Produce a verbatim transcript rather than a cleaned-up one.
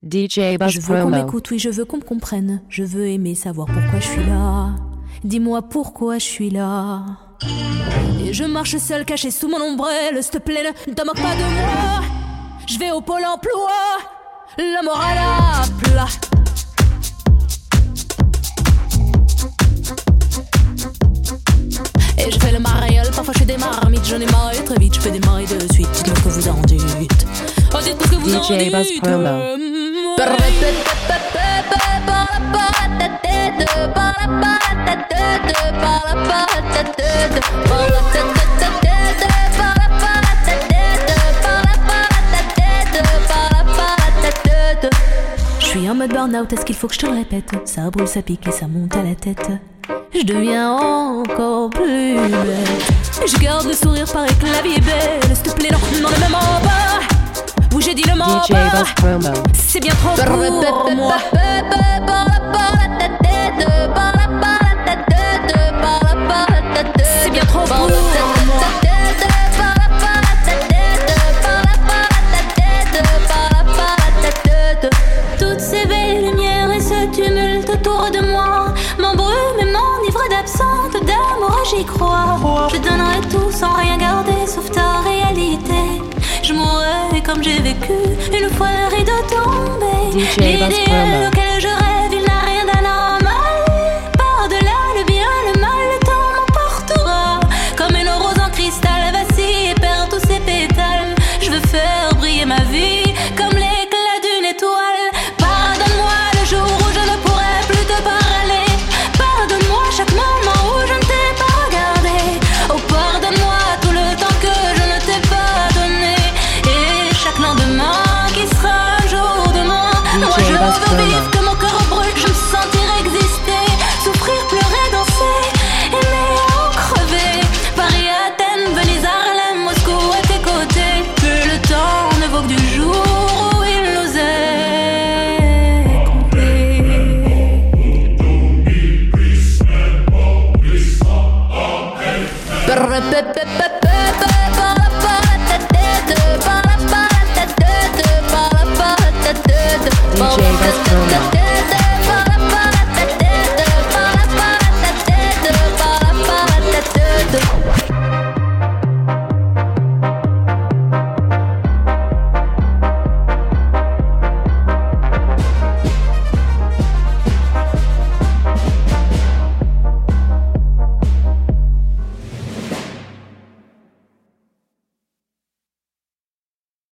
D J Buzz Je veux qu'on Promo. m'écoute, oui, je veux qu'on me comprenne. Je veux aimer savoir pourquoi je suis là. Dis-moi pourquoi je suis là. Et je marche seule, cachée sous mon ombrelle. S'il te plaît, ne te moque pas de moi. Je vais au pôle emploi, la morale à plat. Et je fais le mariole, parfois je fais des marmites. J'en ai marre très vite, je fais démarrer de suite. Dites-moi ce que vous en dites. Oh, dites-moi ce que vous D en J Buzz dites. Promo. Je suis en mode burn-out, est-ce qu'il faut que je te le répète? Ça brûle, ça pique et ça monte à la tête. Je deviens encore plus belle. Je garde le sourire, paraît que la vie est belle. S'il te plaît, non, non, le même en bas. Oui, j'ai dit le mot D J Buzz Promo. c'est bien trop pour moi. C'est bien trop pour moi. Toutes ces belles lumières et ce tumulte autour de moi m'embrument et m'enivrent d'absence, d'amour, j'y crois. Je donnerai tout sans rien garder sauf ta réalité. Je mourrai comme j'ai vécu une fois le rideau tombé. D J Buzz L'idéal Promo. auquel je rêve, il n'a rien d'anormal. Par-delà le bien, le mal, le temps m'emportera. Comme une rose en cristal vacille et perd tous ses pétales. Je veux faire briller ma vie comme l'éclat d'une étoile. Pardonne-moi le jour où je ne pourrai plus te parler. Pardonne-moi chaque moment où je ne t'ai pas regardé. Oh, pardonne-moi tout le temps que je ne t'ai pas donné. Et chaque lendemain qui sera un jour de moins. Moi je veux vivre